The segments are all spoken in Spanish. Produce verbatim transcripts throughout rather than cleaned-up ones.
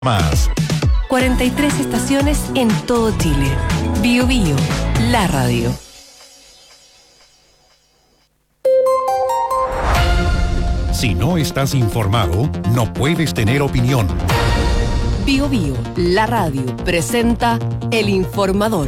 Más. cuarenta y tres estaciones en todo Chile. Bio Bio, la radio. Si no estás informado, no puedes tener opinión. Bio Bio, la radio, presenta El Informador.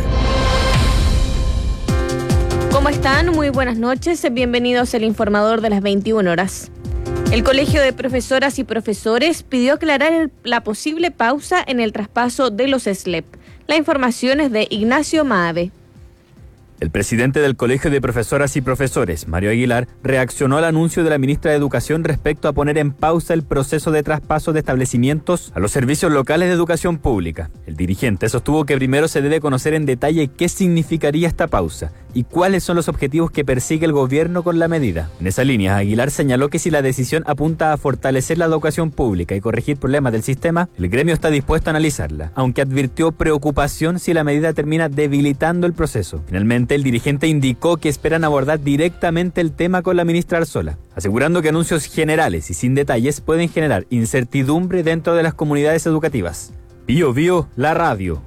¿Cómo están? Muy buenas noches. Bienvenidos al Informador de las veintiuna horas. El Colegio de Profesoras y Profesores pidió aclarar el, la posible pausa en el traspaso de los S L E P. La información es de Ignacio Maave. El presidente del Colegio de Profesoras y Profesores, Mario Aguilar, reaccionó al anuncio de la ministra de Educación respecto a poner en pausa el proceso de traspaso de establecimientos a los servicios locales de educación pública. El dirigente sostuvo que primero se debe conocer en detalle qué significaría esta pausa y cuáles son los objetivos que persigue el gobierno con la medida. En esa línea, Aguilar señaló que si la decisión apunta a fortalecer la educación pública y corregir problemas del sistema, el gremio está dispuesto a analizarla, aunque advirtió preocupación si la medida termina debilitando el proceso. Finalmente, el dirigente indicó que esperan abordar directamente el tema con la ministra Arzola, asegurando que anuncios generales y sin detalles pueden generar incertidumbre dentro de las comunidades educativas. Bio Bio, la radio.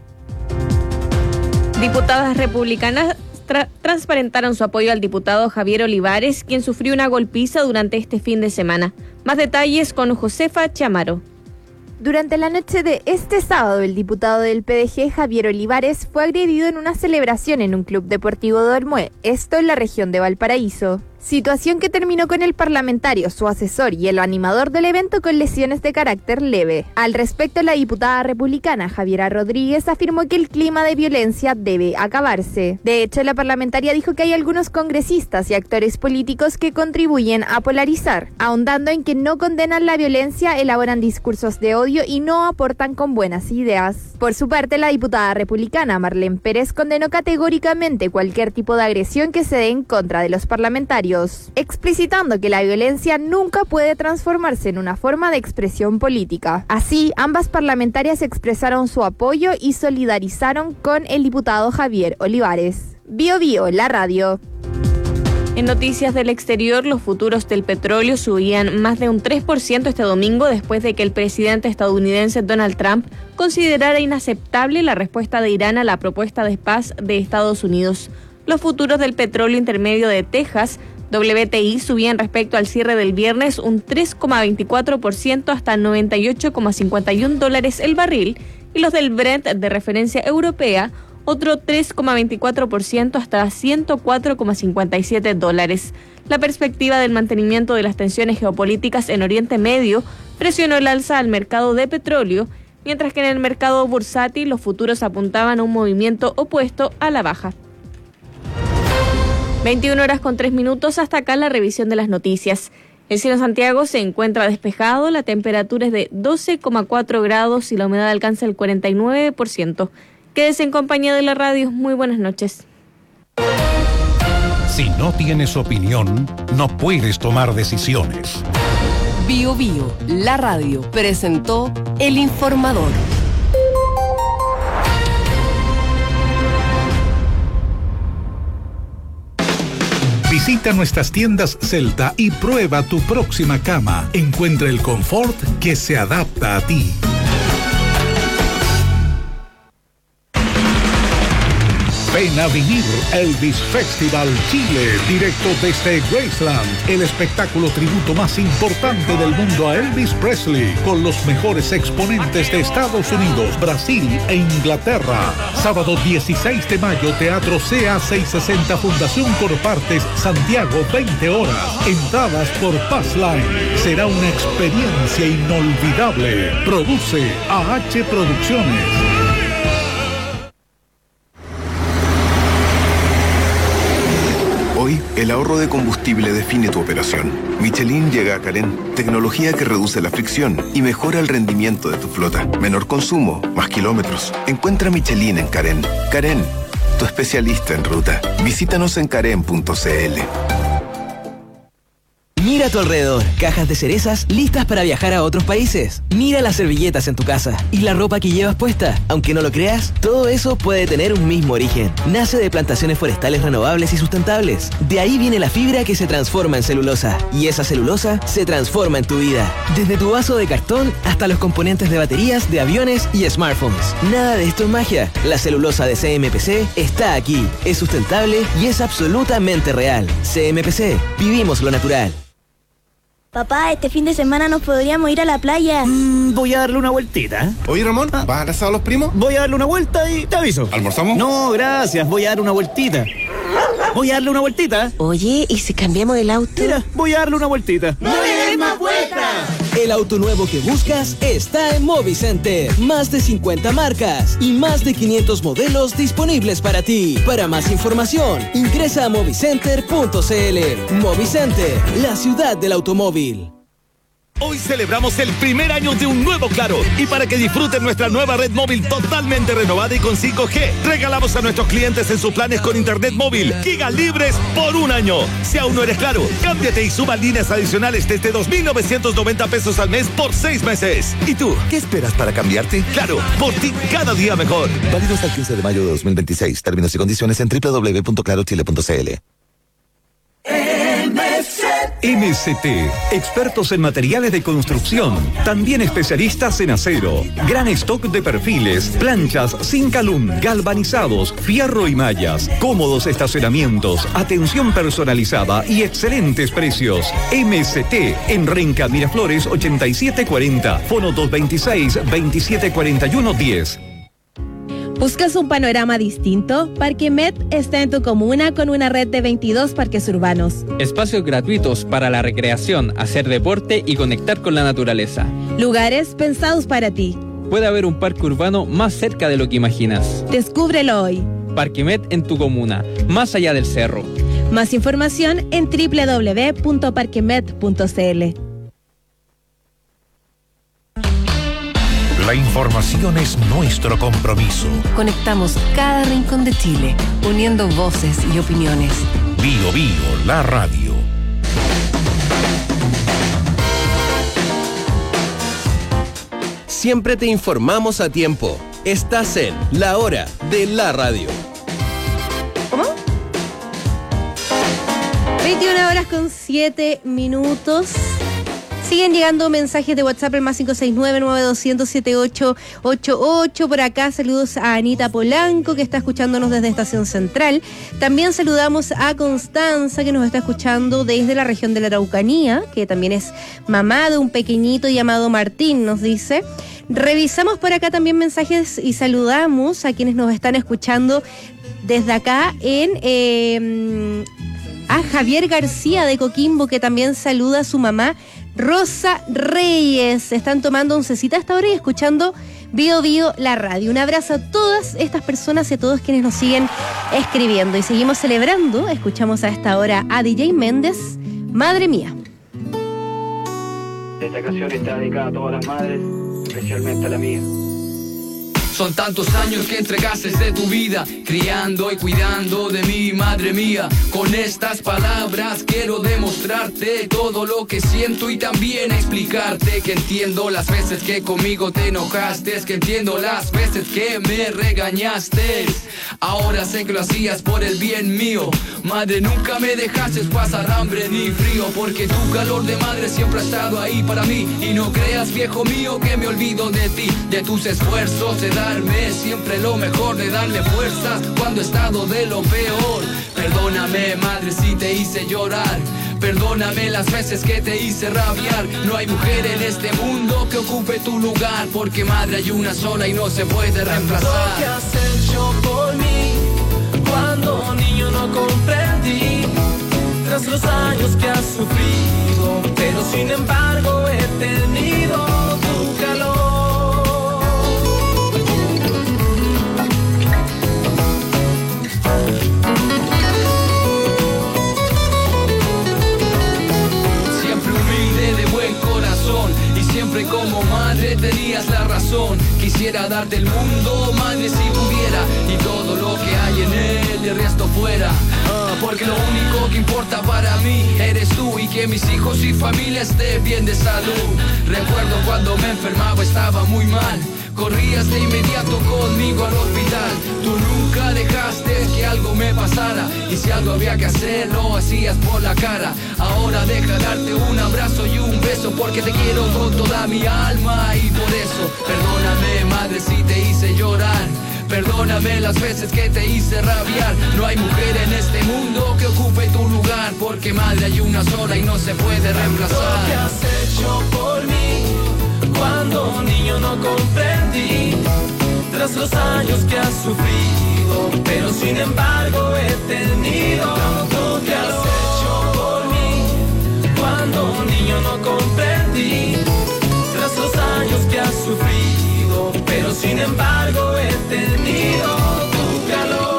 Diputadas republicanas tra- transparentaron su apoyo al diputado Javier Olivares, quien sufrió una golpiza durante este fin de semana. Más detalles con Josefa Chamaro. Durante la noche de este sábado, el diputado del P D G, Javier Olivares, fue agredido en una celebración en un club deportivo de Olmué, esto en la región de Valparaíso. Situación que terminó con el parlamentario, su asesor y el animador del evento con lesiones de carácter leve. Al respecto, la diputada republicana Javiera Rodríguez afirmó que el clima de violencia debe acabarse. De hecho, la parlamentaria dijo que hay algunos congresistas y actores políticos que contribuyen a polarizar, ahondando en que no condenan la violencia, elaboran discursos de odio y no aportan con buenas ideas. Por su parte, la diputada republicana Marlene Pérez condenó categóricamente cualquier tipo de agresión que se dé en contra de los parlamentarios, explicitando que la violencia nunca puede transformarse en una forma de expresión política. Así, ambas parlamentarias expresaron su apoyo y solidarizaron con el diputado Javier Olivares. Bio Bio, la radio. En noticias del exterior, los futuros del petróleo subían más de un tres por ciento este domingo después de que el presidente estadounidense Donald Trump considerara inaceptable la respuesta de Irán a la propuesta de paz de Estados Unidos. Los futuros del petróleo intermedio de Texas, W T I, subían respecto al cierre del viernes un tres coma veinticuatro por ciento hasta noventa y ocho coma cincuenta y uno dólares el barril, y los del Brent de referencia europea otro tres coma veinticuatro por ciento hasta ciento cuatro coma cincuenta y siete dólares. La perspectiva del mantenimiento de las tensiones geopolíticas en Oriente Medio presionó el alza al mercado de petróleo, mientras que en el mercado bursátil los futuros apuntaban a un movimiento opuesto a la baja. veintiuna horas con tres minutos, hasta acá la revisión de las noticias. El cielo en Santiago se encuentra despejado, la temperatura es de doce coma cuatro grados y la humedad alcanza el cuarenta y nueve por ciento. Quédese en compañía de la radio. Muy buenas noches. Si no tienes opinión, no puedes tomar decisiones. Bio Bio, la radio, presentó El Informador. Visita nuestras tiendas Celta y prueba tu próxima cama. Encuentra el confort que se adapta a ti. Ven a vivir Elvis Festival Chile, directo desde Graceland, el espectáculo tributo más importante del mundo a Elvis Presley, con los mejores exponentes de Estados Unidos, Brasil e Inglaterra. Sábado dieciséis de mayo, Teatro C A seiscientos sesenta, Fundación Corpartes, Santiago, veinte horas. Entradas por Passline. Será una experiencia inolvidable. Produce A H Producciones. Hoy, el ahorro de combustible define tu operación. Michelin llega a Carén, tecnología que reduce la fricción y mejora el rendimiento de tu flota. Menor consumo, más kilómetros. Encuentra Michelin en Carén. Carén, tu especialista en ruta. Visítanos en carén punto c l. Mira a tu alrededor, cajas de cerezas listas para viajar a otros países. Mira las servilletas en tu casa y la ropa que llevas puesta. Aunque no lo creas, todo eso puede tener un mismo origen. Nace de plantaciones forestales renovables y sustentables. De ahí viene la fibra que se transforma en celulosa. Y esa celulosa se transforma en tu vida. Desde tu vaso de cartón hasta los componentes de baterías de aviones y smartphones. Nada de esto es magia. La celulosa de C M P C está aquí. Es sustentable y es absolutamente real. C M P C. Vivimos lo natural. Papá, este fin de semana nos podríamos ir a la playa. Mm, voy a darle una vueltita. Oye, Ramón, ¿vas a abrazar a los primos? Voy a darle una vuelta y te aviso. ¿Almorzamos? No, gracias. Voy a dar una vueltita. Voy a darle una vueltita. Oye, ¿y si cambiamos el auto? Mira, voy a darle una vueltita. ¡No le des más vueltas! El auto nuevo que buscas está en Movicenter. Más de cincuenta marcas y más de quinientos modelos disponibles para ti. Para más información, ingresa a movicenter punto c l. Movicenter, la ciudad del automóvil. Hoy celebramos el primer año de un nuevo Claro y para que disfruten nuestra nueva red móvil totalmente renovada y con cinco G, regalamos a nuestros clientes en sus planes con internet móvil gigas libres por un año. Si aún no eres Claro, cámbiate y suba líneas adicionales desde dos mil novecientos noventa pesos al mes por seis meses. ¿Y tú, qué esperas para cambiarte? Claro, por ti cada día mejor. Válido hasta el quince de mayo de dos mil veintiséis. Términos y condiciones en doble u doble u doble u punto claro chile punto c l. M C T, expertos en materiales de construcción, también especialistas en acero, gran stock de perfiles, planchas sin calum, galvanizados, fierro y mallas, cómodos estacionamientos, atención personalizada y excelentes precios. M C T en Renca Miraflores ochenta y siete cuarenta, fono dos veintiséis, veintisiete cuarenta y uno diez. ¿Buscas un panorama distinto? Parquemet está en tu comuna con una red de veintidós parques urbanos. Espacios gratuitos para la recreación, hacer deporte y conectar con la naturaleza. Lugares pensados para ti. Puede haber un parque urbano más cerca de lo que imaginas. Descúbrelo hoy. Parquemet en tu comuna, más allá del cerro. Más información en doble u doble u doble u punto parquemet punto c l. La información es nuestro compromiso. Conectamos cada rincón de Chile, uniendo voces y opiniones. Bio Bio, la radio. Siempre te informamos a tiempo. Estás en La Hora de la Radio. ¿Cómo? veintiuna horas con siete minutos. Siguen llegando mensajes de WhatsApp al más cinco seis nueve, nueve dos cero cero, siete ocho ocho ocho. Por acá saludos a Anita Polanco, que está escuchándonos desde Estación Central. También saludamos a Constanza, que nos está escuchando desde la región de la Araucanía, que también es mamá de un pequeñito llamado Martín, nos dice. Revisamos por acá también mensajes y saludamos a quienes nos están escuchando desde acá en... Eh, a Javier García de Coquimbo, que también saluda a su mamá Rosa Reyes. Están tomando oncecita hasta ahora y escuchando Bio Bio la radio. Un abrazo a todas estas personas y a todos quienes nos siguen escribiendo. Y seguimos celebrando. Escuchamos a esta hora a D J Méndez, Madre Mía. Esta canción está dedicada a todas las madres, especialmente a la mía. Son tantos años que entregaste de tu vida, criando y cuidando de mí, madre mía. Con estas palabras quiero demostrarte todo lo que siento y también explicarte que entiendo las veces que conmigo te enojaste, que entiendo las veces que me regañaste. Ahora sé que lo hacías por el bien mío. Madre, nunca me dejaste pasar hambre ni frío, porque tu calor de madre siempre ha estado ahí para mí. Y no creas, viejo mío, que me olvido de ti, de tus esfuerzos, de darme siempre lo mejor, de darle fuerzas cuando he estado de lo peor. Perdóname, madre, si te hice llorar. Perdóname las veces que te hice rabiar. No hay mujer en este mundo que ocupe tu lugar, porque madre hay una sola y no se puede reemplazar. Lo que has hecho por mí, cuando niño no comprendí, tras los años que has sufrido, pero sin embargo he tenido tu calor. Siempre como madre tenías la razón. Quisiera darte el mundo, madre, si pudiera, y todo lo que hay en él, el resto fuera. Ah, porque lo único que importa para mí eres tú y que mis hijos y familia estén bien de salud. Recuerdo cuando me enfermaba, estaba muy mal, corrías de inmediato conmigo al hospital. Tú nunca dejaste que algo me pasara, y si algo había que hacer lo hacías por la cara. Ahora deja darte un abrazo y un beso, porque te quiero con toda mi alma. Y por eso, perdóname madre si te hice llorar, perdóname las veces que te hice rabiar. No hay mujer en este mundo que ocupe tu lugar, porque madre hay una sola y no se puede reemplazar. Lo que has hecho por mí, cuando niño no comprendí, tras los años que has sufrido, pero sin embargo he tenido. Lo que has hecho por mí, cuando niño no comprendí, tras los años que has sufrido, pero sin embargo he tenido tu calor.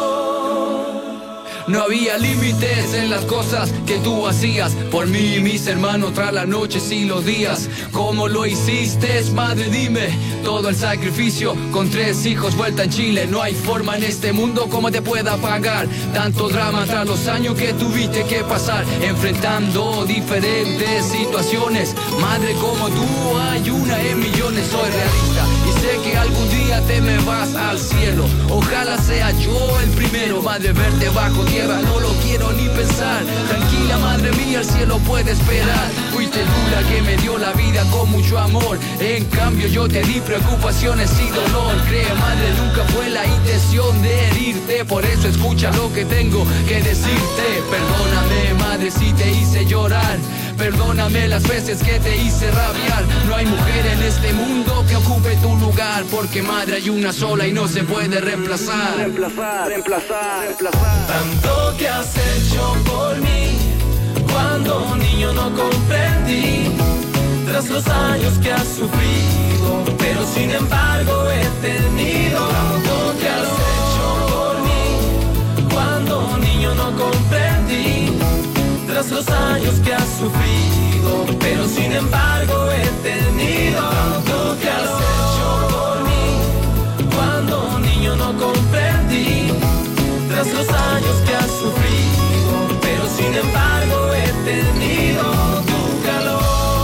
No había límites en las cosas que tú hacías por mí y mis hermanos tras las noches y los días. ¿Cómo lo hiciste, madre? Dime. Todo el sacrificio con tres hijos, vuelta en Chile. No hay forma en este mundo como te pueda pagar tanto drama tras los años que tuviste que pasar enfrentando diferentes situaciones. Madre como tú hay una en millones. Soy realista y sé que algún día te me vas al cielo. Ojalá sea yo el primero. Madre, verte bajo tierra no lo quiero ni pensar. Tranquila madre mía, el cielo puede esperar. Fuiste tú la que me dio la vida con mucho amor, en cambio yo te di preocupaciones y dolor. Cree madre, nunca fue la intención de herirte, por eso escucha lo que tengo que decirte. Perdóname madre si te hice llorar, perdóname las veces que te hice rabiar. No hay mujer en este mundo que ocupe tu lugar, porque madre hay una sola y no se puede reemplazar. Reemplazar, reemplazar, reemplazar. Tanto que has hecho por mí, cuando niño no comprendí, tras los años que has sufrido, pero sin embargo he tenido. Tanto que has hecho por mí, cuando niño no comprendí, tras los años que has sufrido, pero sin embargo he tenido. Tanto que has hecho por mí, cuando niño no comprendí, tras los años que has sufrido, pero sin embargo he tenido tu calor.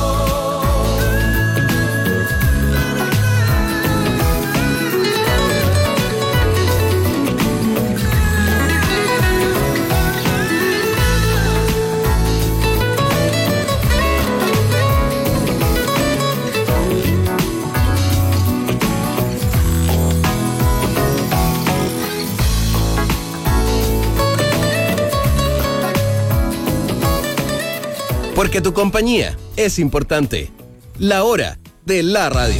Porque tu compañía es importante. La hora de la radio.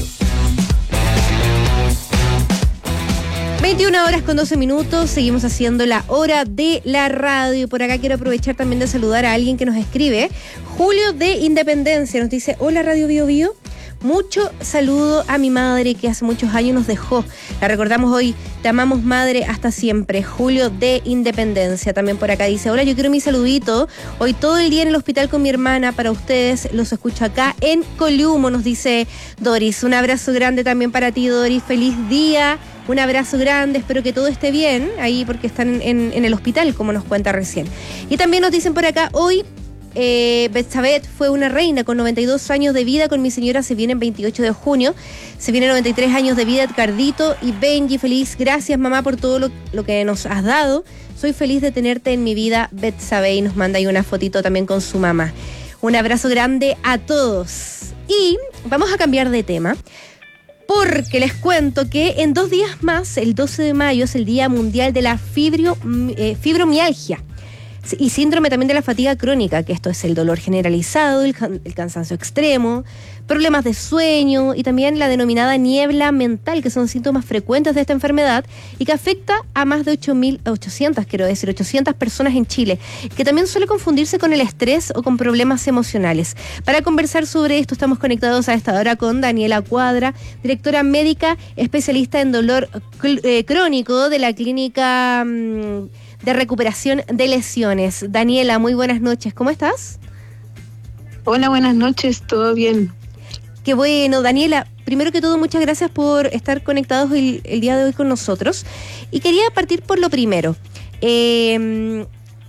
veintiuna horas con doce minutos, seguimos haciendo la hora de la radio. Por acá quiero aprovechar también de saludar a alguien que nos escribe. Julio de Independencia nos dice: hola Radio Bio Bio. Mucho saludo a mi madre que hace muchos años nos dejó. La recordamos hoy. Te amamos madre hasta siempre. Julio de Independencia también por acá dice: hola, yo quiero mi saludito. Hoy todo el día en el hospital con mi hermana para ustedes. Los escucho acá en Coliumo, nos dice Doris. Un abrazo grande también para ti, Doris. Feliz día. Un abrazo grande, espero que todo esté bien ahí porque están en, en el hospital, como nos cuenta recién. Y también nos dicen por acá, hoy eh, Betsabeth fue una reina con noventa y dos años de vida, con mi señora se viene el veintiocho de junio, se vienen noventa y tres años de vida Edgardito y Benji. Feliz, gracias mamá por todo lo, lo que nos has dado, soy feliz de tenerte en mi vida, Betsabeth, y nos manda ahí una fotito también con su mamá. Un abrazo grande a todos. Y vamos a cambiar de tema, porque les cuento que en dos días más, el doce de mayo, es el Día Mundial de la fibrio, eh, Fibromialgia y síndrome también de la fatiga crónica, que esto es el dolor generalizado, el, can- el cansancio extremo, problemas de sueño y también la denominada niebla mental, que son síntomas frecuentes de esta enfermedad y que afecta a más de ocho mil ochocientas, quiero decir, ochocientas personas en Chile, que también suele confundirse con el estrés o con problemas emocionales. Para conversar sobre esto estamos conectados a esta hora con Daniela Cuadra, directora médica especialista en dolor cl- eh, crónico de la clínica mmm, de recuperación de lesiones. Daniela, muy buenas noches, ¿cómo estás? Hola, buenas noches, ¿todo bien? Qué bueno, Daniela, primero que todo, muchas gracias por estar conectados el, el día de hoy con nosotros. Y quería partir por lo primero. Eh,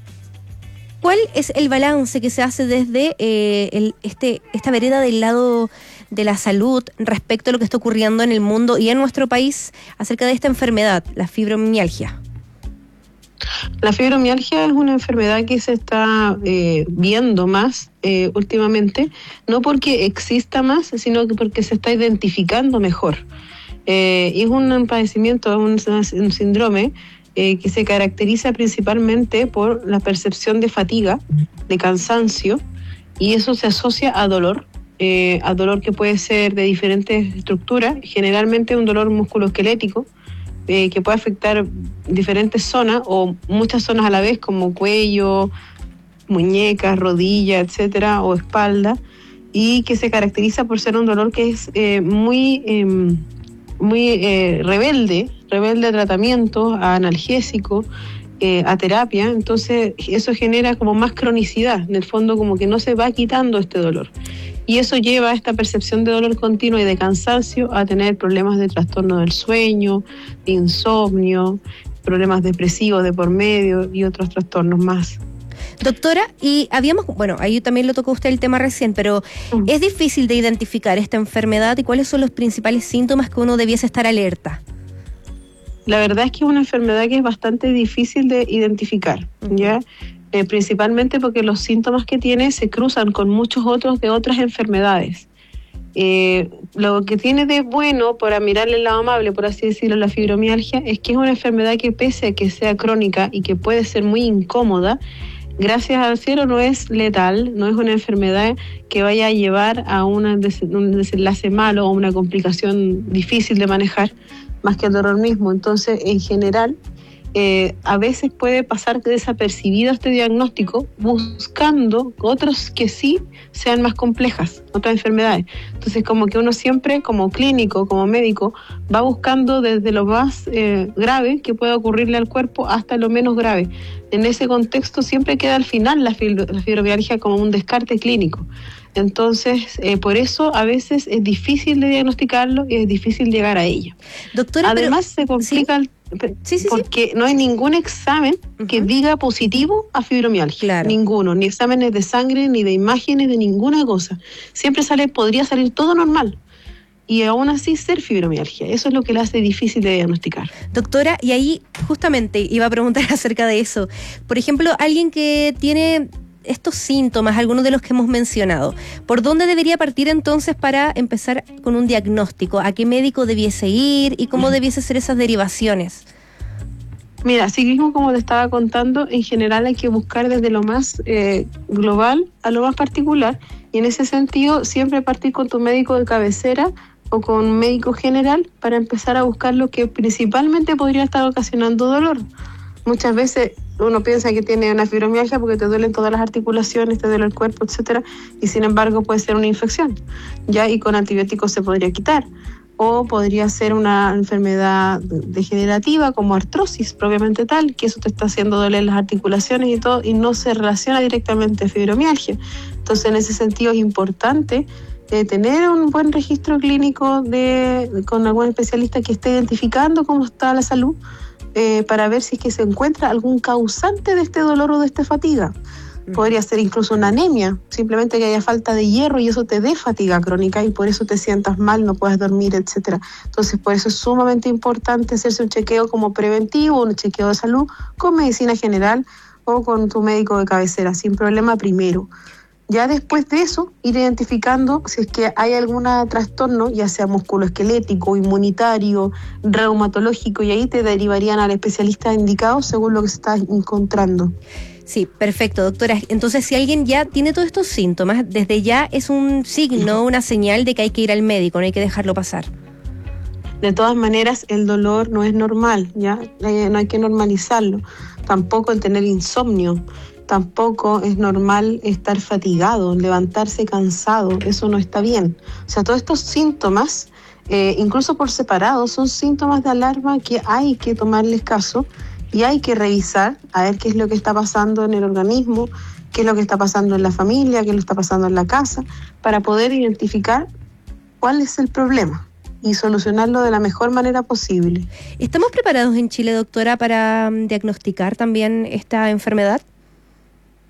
¿cuál es el balance que se hace desde eh, el, este, esta vereda del lado de la salud respecto a lo que está ocurriendo en el mundo y en nuestro país acerca de esta enfermedad, la fibromialgia? La fibromialgia es una enfermedad que se está eh, viendo más eh, últimamente, no porque exista más, sino que porque se está identificando mejor. Eh, es un padecimiento, un, un síndrome eh, que se caracteriza principalmente por la percepción de fatiga, de cansancio, y eso se asocia a dolor, eh, a dolor que puede ser de diferentes estructuras, generalmente un dolor musculoesquelético, Eh, que puede afectar diferentes zonas o muchas zonas a la vez, como cuello, muñecas, rodillas, etcétera, o espalda, y que se caracteriza por ser un dolor que es eh, muy, eh, muy eh, rebelde, rebelde a tratamiento, a analgésico, eh, a terapia. Entonces eso genera como más cronicidad, en el fondo como que no se va quitando este dolor. Y eso lleva a esta percepción de dolor continuo y de cansancio a tener problemas de trastorno del sueño, de insomnio, problemas depresivos de por medio y otros trastornos más. Doctora, y habíamos, bueno, ahí también lo tocó usted el tema recién, pero uh-huh. ¿es difícil de identificar esta enfermedad y cuáles son los principales síntomas que uno debiese estar alerta? La verdad es que es una enfermedad que es bastante difícil de identificar, uh-huh. ¿ya? Eh, principalmente porque los síntomas que tiene se cruzan con muchos otros de otras enfermedades. Eh, lo que tiene de bueno, para mirarle el lado amable, por así decirlo, la fibromialgia, es que es una enfermedad que, pese a que sea crónica y que puede ser muy incómoda, gracias al cielo no es letal, no es una enfermedad que vaya a llevar a una des- un desenlace malo o una complicación difícil de manejar, más que el dolor mismo. Entonces, en general, Eh, a veces puede pasar desapercibido este diagnóstico, buscando otros que sí sean más complejas, otras enfermedades. Entonces, como que uno siempre, como clínico, como médico, va buscando desde lo más eh, grave que pueda ocurrirle al cuerpo hasta lo menos grave. En ese contexto siempre queda al final la, fibro, la fibromialgia como un descarte clínico. Entonces, eh, por eso a veces es difícil de diagnosticarlo y es difícil llegar a ello. Doctora, además pero, se complica ¿sí? el, sí, sí, porque sí. no hay ningún examen uh-huh. que diga positivo a fibromialgia. Claro. Ninguno, ni exámenes de sangre, ni de imágenes, de ninguna cosa. Siempre sale, podría salir todo normal. Y aún así ser fibromialgia. Eso es lo que la hace difícil de diagnosticar. Doctora, y ahí justamente iba a preguntar acerca de eso. Por ejemplo, alguien que tiene estos síntomas, algunos de los que hemos mencionado, ¿por dónde debería partir entonces para empezar con un diagnóstico? ¿A qué médico debiese ir y cómo debiese ser esas derivaciones? Mira, así mismo como te estaba contando, en general hay que buscar desde lo más eh, global a lo más particular, y en ese sentido siempre partir con tu médico de cabecera o con un médico general para empezar a buscar lo que principalmente podría estar ocasionando dolor. Muchas veces uno piensa que tiene una fibromialgia porque te duelen todas las articulaciones, te duele el cuerpo, etcétera, y sin embargo puede ser una infección, ya, y con antibióticos se podría quitar. O podría ser una enfermedad degenerativa como artrosis propiamente tal, que eso te está haciendo doler las articulaciones y todo, y no se relaciona directamente a fibromialgia. Entonces, en ese sentido es importante eh, tener un buen registro clínico de, con algún especialista que esté identificando cómo está la salud, eh, para ver si es que se encuentra algún causante de este dolor o de esta fatiga. Podría ser incluso una anemia, simplemente que haya falta de hierro y eso te dé fatiga crónica y por eso te sientas mal, no puedes dormir, etcétera. Entonces, por eso es sumamente importante hacerse un chequeo como preventivo, un chequeo de salud con medicina general o con tu médico de cabecera, sin problema primero. Ya después de eso, ir identificando si es que hay algún trastorno, ya sea musculoesquelético, inmunitario, reumatológico, y ahí te derivarían al especialista indicado según lo que se está encontrando. Sí, perfecto, doctora. Entonces, si alguien ya tiene todos estos síntomas, desde ya es un signo, una señal de que hay que ir al médico, no hay que dejarlo pasar. De todas maneras, el dolor no es normal, ¿ya? No hay que normalizarlo. Tampoco el tener insomnio, tampoco es normal estar fatigado, levantarse cansado, eso no está bien. O sea, todos estos síntomas, eh, incluso por separado, son síntomas de alarma que hay que tomarles caso. Y hay que revisar a ver qué es lo que está pasando en el organismo, qué es lo que está pasando en la familia, qué es lo que está pasando en la casa, para poder identificar cuál es el problema y solucionarlo de la mejor manera posible. ¿Estamos preparados en Chile, doctora, para um, diagnosticar también esta enfermedad?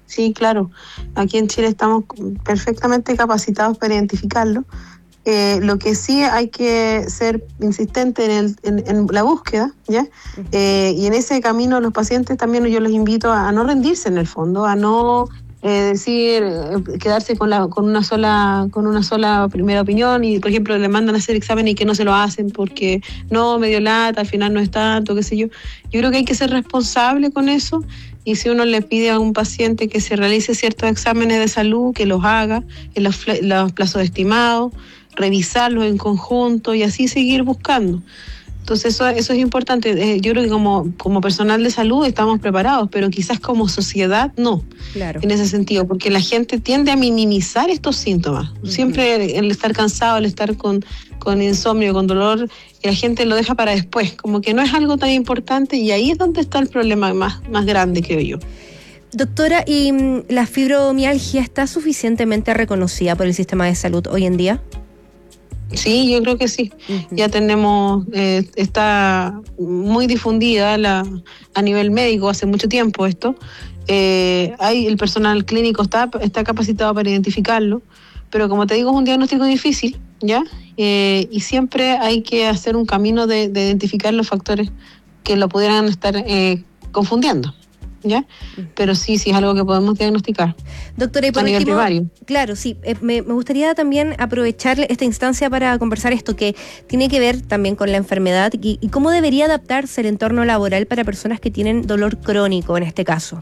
sí, claro. Aquí en Chile estamos perfectamente capacitados para identificarlo. Eh, lo que sí hay que ser insistente en, el, en, en la búsqueda, ¿ya? Uh-huh. Eh, y en ese camino los pacientes también yo los invito a, a no rendirse en el fondo, a no eh, decir, eh, quedarse con la con una sola con una sola primera opinión y, por ejemplo, le mandan a hacer examen y que no se lo hacen porque no, me dio lata, al final no es tanto, qué sé yo. Yo creo que hay que ser responsable con eso. Y si uno le pide a un paciente que se realice ciertos exámenes de salud, que los haga en los, los plazos estimados, revisarlos en conjunto y así seguir buscando. Entonces eso, eso es importante. Eh, yo creo que como, como personal de salud estamos preparados, pero quizás como sociedad no. Claro. En ese sentido, porque la gente tiende a minimizar estos síntomas. Uh-huh. Siempre el estar cansado, el estar con, con insomnio, con dolor, la gente lo deja para después, como que no es algo tan importante, y ahí es donde está el problema más, más grande, creo yo. Doctora, ¿y la fibromialgia está suficientemente reconocida por el sistema de salud hoy en día? Sí, yo creo que sí. Uh-huh. Ya tenemos, eh, está muy difundida la, a nivel médico hace mucho tiempo esto. Eh, hay el personal clínico está, está capacitado para identificarlo, pero como te digo, es un diagnóstico difícil, ¿ya? Eh, y siempre hay que hacer un camino de, de identificar los factores que lo pudieran estar eh, confundiendo, ¿ya? Pero sí, sí es algo que podemos diagnosticar. Doctora, y por a nivel último, primario. Claro, sí, eh, me, me gustaría también aprovechar esta instancia para conversar esto que tiene que ver también con la enfermedad y, y cómo debería adaptarse el entorno laboral para personas que tienen dolor crónico en este caso.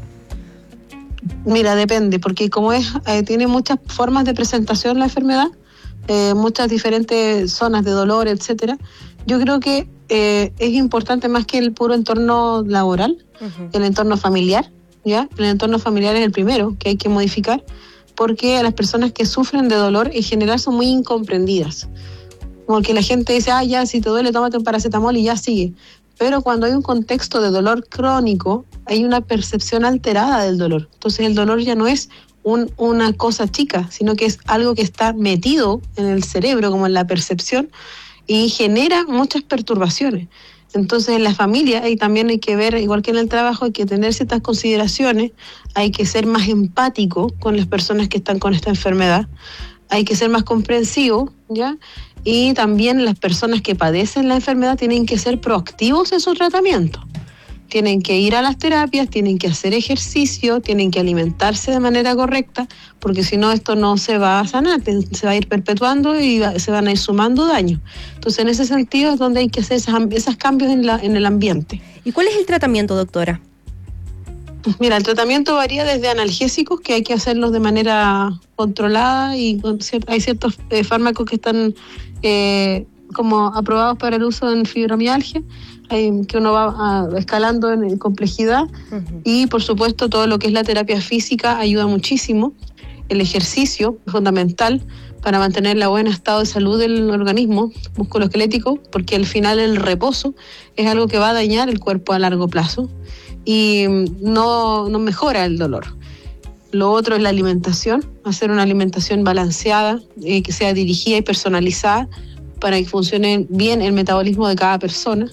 Mira, depende, porque como es eh, tiene muchas formas de presentación la enfermedad, eh, muchas diferentes zonas de dolor, etcétera. Yo creo que eh, es importante más que el puro entorno laboral, uh-huh. el entorno familiar, ¿ya? El entorno familiar es el primero que hay que modificar, porque las personas que sufren de dolor en general son muy incomprendidas. Como que la gente dice, ah, ya, si te duele, tómate un paracetamol y ya sigue. Pero cuando hay un contexto de dolor crónico, hay una percepción alterada del dolor. Entonces el dolor ya no es un, una cosa chica, sino que es algo que está metido en el cerebro, como en la percepción, y genera muchas perturbaciones. Entonces en la familia ahí también hay que ver, igual que en el trabajo, hay que tener ciertas consideraciones, hay que ser más empático con las personas que están con esta enfermedad, hay que ser más comprensivo, ¿ya? Y también las personas que padecen la enfermedad tienen que ser proactivos en su tratamiento. Tienen que ir a las terapias, tienen que hacer ejercicio, tienen que alimentarse de manera correcta, porque si no esto no se va a sanar, se va a ir perpetuando y se van a ir sumando daños. Entonces en ese sentido es donde hay que hacer esas, esos cambios en, la, en el ambiente. ¿Y cuál es el tratamiento, doctora? Mira, el tratamiento varía desde analgésicos, que hay que hacerlos de manera controlada, y con cier- hay ciertos eh, fármacos que están eh, como aprobados para el uso en fibromialgia, eh, que uno va ah, escalando en, en complejidad, uh-huh. y por supuesto todo lo que es la terapia física ayuda muchísimo. El ejercicio es fundamental para mantener el buen estado de salud del organismo musculoesquelético, porque al final el reposo es algo que va a dañar el cuerpo a largo plazo y no, no mejora el dolor. Lo otro es la alimentación, hacer una alimentación balanceada, eh, que sea dirigida y personalizada para que funcione bien el metabolismo de cada persona.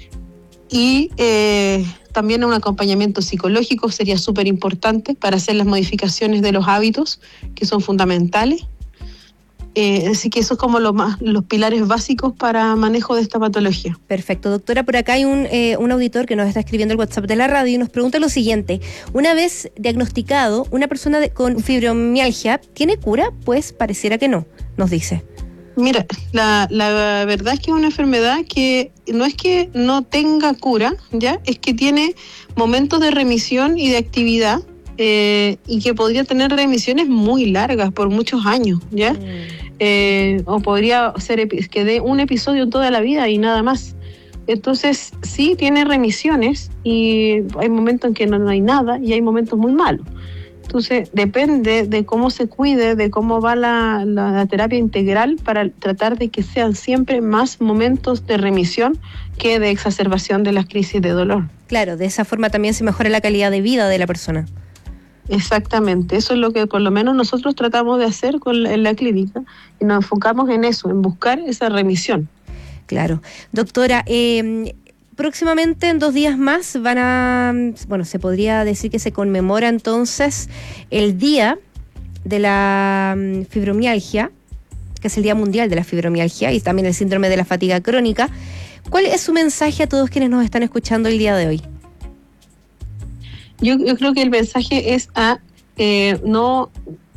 Y eh, también un acompañamiento psicológico sería súper importante para hacer las modificaciones de los hábitos, que son fundamentales. Eh, así que eso es como lo más, los pilares básicos para manejo de esta patología. Perfecto, doctora. Por acá hay un, eh, un auditor que nos está escribiendo el WhatsApp de la radio y nos pregunta lo siguiente. Una vez diagnosticado, una persona de, con fibromialgia, ¿tiene cura? Pues pareciera que no, nos dice. Mira, la, la verdad es que es una enfermedad que no es que no tenga cura, ¿ya? Es que tiene momentos de remisión y de actividad, eh, y que podría tener remisiones muy largas por muchos años, ¿ya? Mm. Eh, o podría ser epi- que dé un episodio en toda la vida y nada más. Entonces sí tiene remisiones y hay momentos en que no, no hay nada y hay momentos muy malos. Entonces depende de cómo se cuide, de cómo va la, la, la terapia integral, para tratar de que sean siempre más momentos de remisión que de exacerbación de las crisis de dolor. Claro, de esa forma también se mejora la calidad de vida de la persona. Exactamente, eso es lo que por lo menos nosotros tratamos de hacer con la, en la clínica, y nos enfocamos en eso, en buscar esa remisión. Claro. Doctora, eh, próximamente, en dos días más, van a, bueno, se podría decir que se conmemora entonces el Día de la um, Fibromialgia, que es el Día Mundial de la Fibromialgia, y también el síndrome de la fatiga crónica. ¿Cuál es su mensaje a todos quienes nos están escuchando el día de hoy? Yo, yo creo que el mensaje es a eh, no,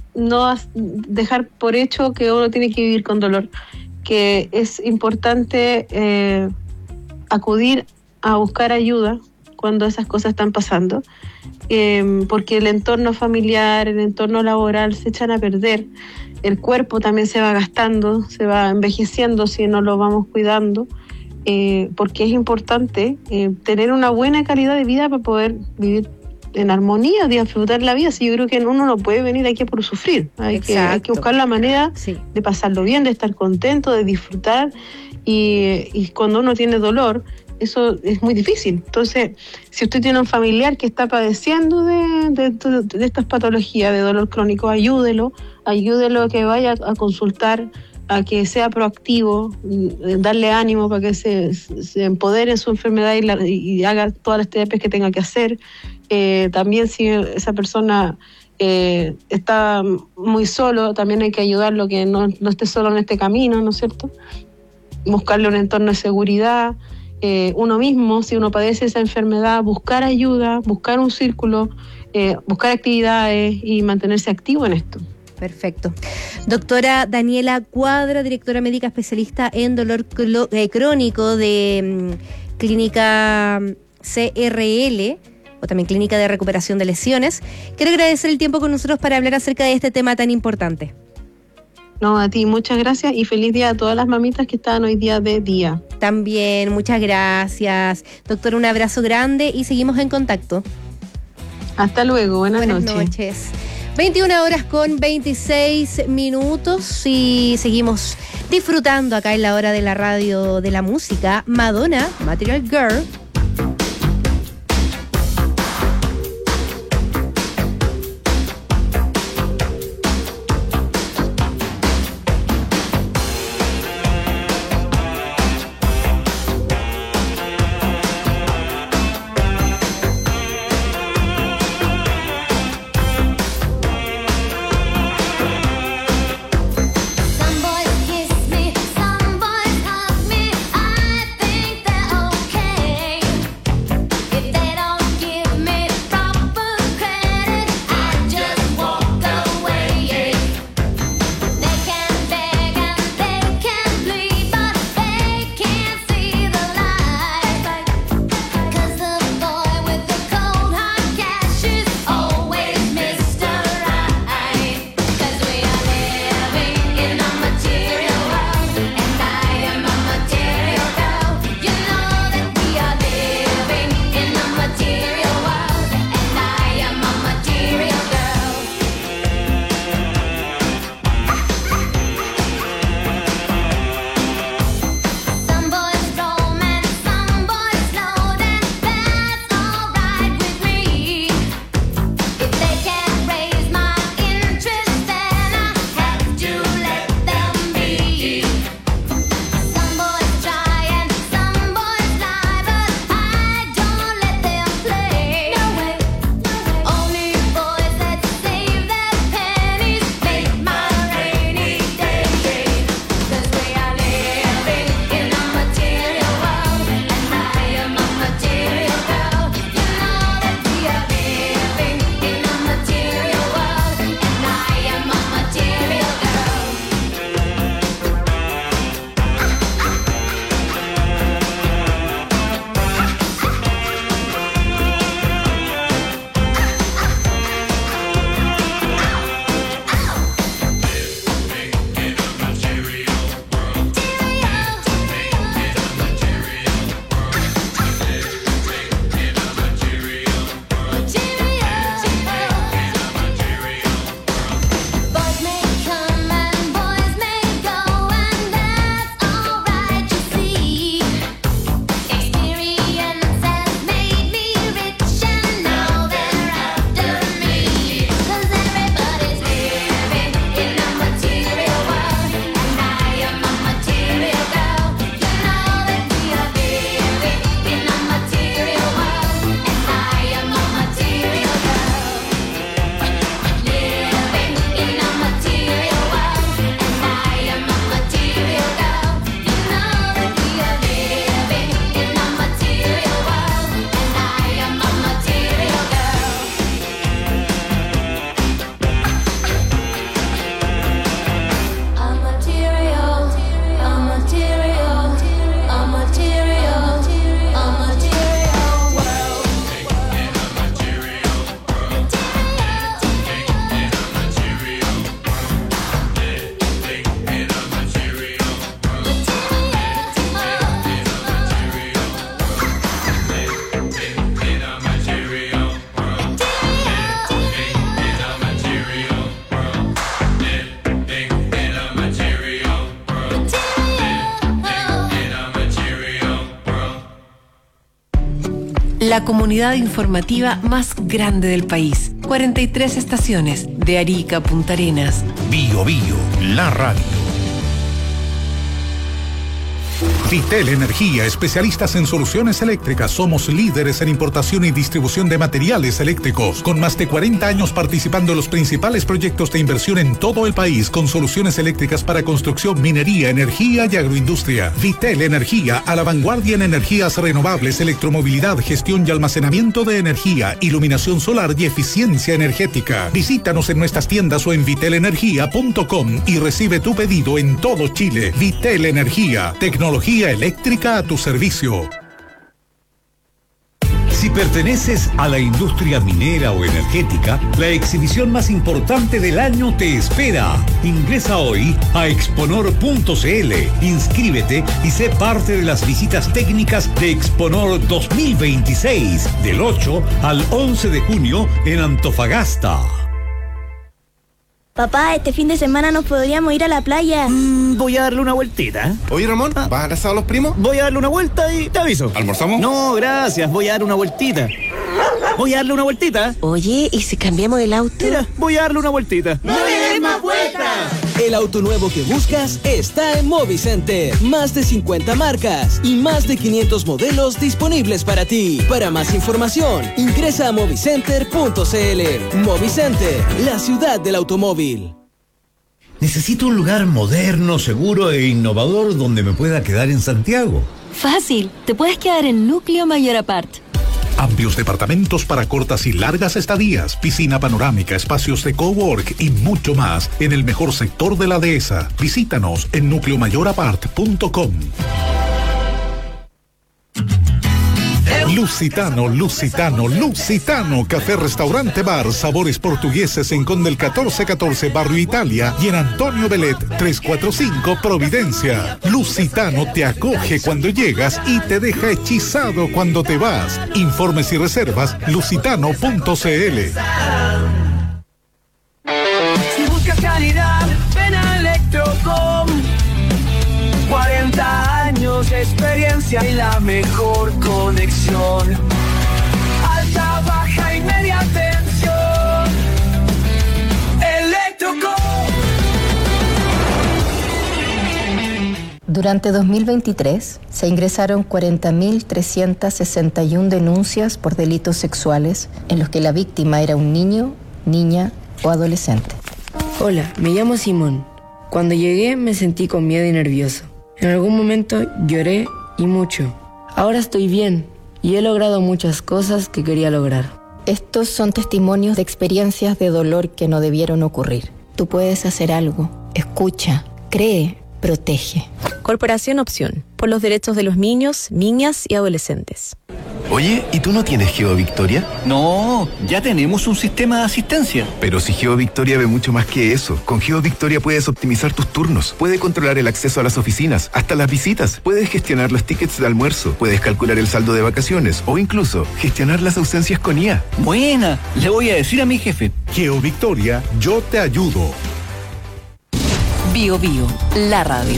no dejar por hecho que uno tiene que vivir con dolor, que es importante eh, acudir a buscar ayuda cuando esas cosas están pasando, eh, porque el entorno familiar, el entorno laboral se echan a perder, el cuerpo también se va gastando, se va envejeciendo si no lo vamos cuidando, eh, porque es importante eh, tener una buena calidad de vida para poder vivir en armonía, disfrutar la vida. Si yo creo que uno no puede venir aquí por sufrir, hay que, hay que buscar la manera sí. de pasarlo bien, de estar contento, de disfrutar, y, y cuando uno tiene dolor, eso es muy difícil. Entonces, si usted tiene un familiar que está padeciendo de, de, de, de estas patologías de dolor crónico, ayúdelo, ayúdelo a que vaya a consultar, a que sea proactivo, darle ánimo para que se, se empodere en su enfermedad y, la, y haga todas las terapias que tenga que hacer. Eh, también si esa persona eh, está muy solo, también hay que ayudarlo, que no, no esté solo en este camino, ¿no es cierto? Buscarle un entorno de seguridad, eh, uno mismo, si uno padece esa enfermedad, buscar ayuda, buscar un círculo, eh, buscar actividades y mantenerse activo en esto. Perfecto. Doctora Daniela Cuadra, directora médica especialista en dolor clo- eh, crónico de mm, Clínica C R L, o también Clínica de Recuperación de Lesiones. Quiero agradecer el tiempo con nosotros para hablar acerca de este tema tan importante. No, a ti, muchas gracias y feliz día a todas las mamitas que están hoy día de día. También, muchas gracias. Doctor, un abrazo grande y seguimos en contacto. Hasta luego, buenas, buenas noches. noches. veintiuna horas con veintiséis minutos y seguimos disfrutando acá en la hora de la radio de la música. Madonna, Material Girl. Kiss me, some boys hug me. I think they're okay. la comunidad informativa más grande del país. cuarenta y tres estaciones, de Arica a Punta Arenas. Bio Bio, la radio. Vitel Energía, especialistas en soluciones eléctricas. Somos líderes en importación y distribución de materiales eléctricos, con más de cuarenta años participando en los principales proyectos de inversión en todo el país, con soluciones eléctricas para construcción, minería, energía y agroindustria. Vitel Energía, a la vanguardia en energías renovables, electromovilidad, gestión y almacenamiento de energía, iluminación solar y eficiencia energética. Visítanos en nuestras tiendas o en vitel energía punto com y recibe tu pedido en todo Chile. Vitel Energía, tecnología eléctrica a tu servicio. Si perteneces a la industria minera o energética, la exhibición más importante del año te espera. Ingresa hoy a exponor punto cl, inscríbete y sé parte de las visitas técnicas de Exponor dos mil veintiséis, del ocho al once de junio en Antofagasta. Papá, este fin de semana nos podríamos ir a la playa. Mm, voy a darle una vueltita. Oye, Ramón, ¿vas a abrazar a los primos? Voy a darle una vuelta y te aviso. ¿Almorzamos? No, gracias, voy a dar una vueltita. Voy a darle una vueltita. Oye, ¿y si cambiamos el auto? Mira, voy a darle una vueltita. ¡No le des más vueltas! El auto nuevo que buscas está en Movicenter. Más de cincuenta marcas y más de quinientos modelos disponibles para ti. Para más información, ingresa a movicenter punto cl. Movicenter, la ciudad del automóvil. Necesito un lugar moderno, seguro e innovador donde me pueda quedar en Santiago. Fácil, te puedes quedar en Núcleo Mayor Apart. Amplios departamentos para cortas y largas estadías, piscina panorámica, espacios de cowork y mucho más en el mejor sector de la dehesa. Visítanos en núcleo mayor apart punto com. Lusitano, Lusitano, Lusitano, café, restaurante, bar, sabores portugueses en Conde el catorce catorce, Barrio Italia, y en Antonio Belet, trescientos cuarenta y cinco, Providencia. Lusitano te acoge cuando llegas y te deja hechizado cuando te vas. Informes y reservas, lusitano punto cl. Si buscas calidad, ven a Electrocom. cuarenta años de experiencia y la mejor conexión. Alta, baja y media tensión. Electrocom. Durante dos mil veintitrés se ingresaron cuarenta mil trescientas sesenta y una denuncias por delitos sexuales en los que la víctima era un niño, niña o adolescente. Hola, me llamo Simón. Cuando llegué me sentí con miedo y nervioso. En algún momento lloré y mucho. Ahora estoy bien y he logrado muchas cosas que quería lograr. Estos son testimonios de experiencias de dolor que no debieron ocurrir. Tú puedes hacer algo. Escucha, cree, protege. Corporación Opción, por los derechos de los niños, niñas y adolescentes. Oye, ¿y tú no tienes GeoVictoria? No, ya tenemos un sistema de asistencia. Pero si GeoVictoria ve mucho más que eso. Con GeoVictoria puedes optimizar tus turnos, puedes controlar el acceso a las oficinas, hasta las visitas, puedes gestionar los tickets de almuerzo, puedes calcular el saldo de vacaciones o incluso gestionar las ausencias con I A. Buena, le voy a decir a mi jefe. GeoVictoria, yo te ayudo. Bio Bio, la radio.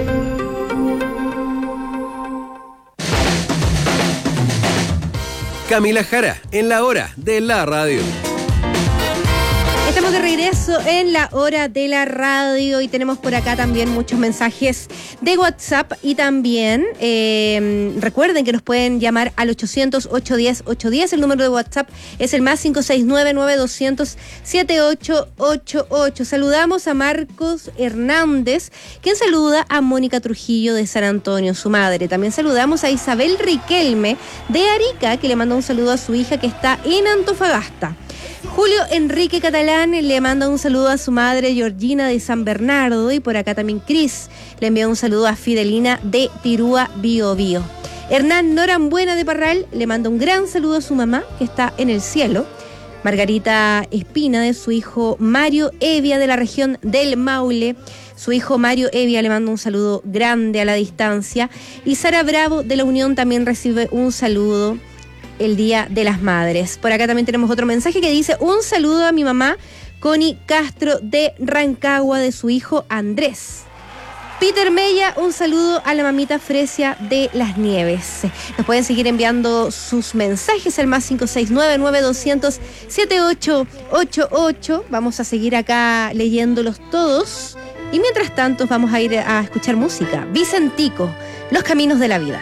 Camila Jara, en la hora de la radio. Estamos de regreso en la hora de la radio y tenemos por acá también muchos mensajes de WhatsApp y también eh, recuerden que nos pueden llamar al ochocientos, ochocientos diez, ochocientos diez. El número de WhatsApp es el más cinco seis nueve, nueve dos cero cero, siete ocho ocho ocho. Saludamos a Marcos Hernández, quien saluda a Mónica Trujillo de San Antonio, su madre. También saludamos a Isabel Riquelme de Arica, que le manda un saludo a su hija que está en Antofagasta. Julio Enrique Catalán le manda un saludo a su madre Georgina de San Bernardo y por acá también Cris le envía un saludo a Fidelina de Tirúa, Bio Bio. Hernán Norambuena de Parral le manda un gran saludo a su mamá que está en el cielo. Margarita Espina de su hijo Mario Evia de la región del Maule. Su hijo Mario Evia le manda un saludo grande a la distancia. Y Sara Bravo de la Unión también recibe un saludo el Día de las Madres. Por acá también tenemos otro mensaje que dice: un saludo a mi mamá Connie Castro de Rancagua, de su hijo Andrés. Peter Mella, un saludo a la mamita Fresia de las Nieves. Nos pueden seguir enviando sus mensajes al más cinco seis nueve, nueve dos cero cero, siete ocho ocho ocho. Vamos a seguir acá leyéndolos todos. Y mientras tanto vamos a ir a escuchar música. Vicentico, Los Caminos de la Vida.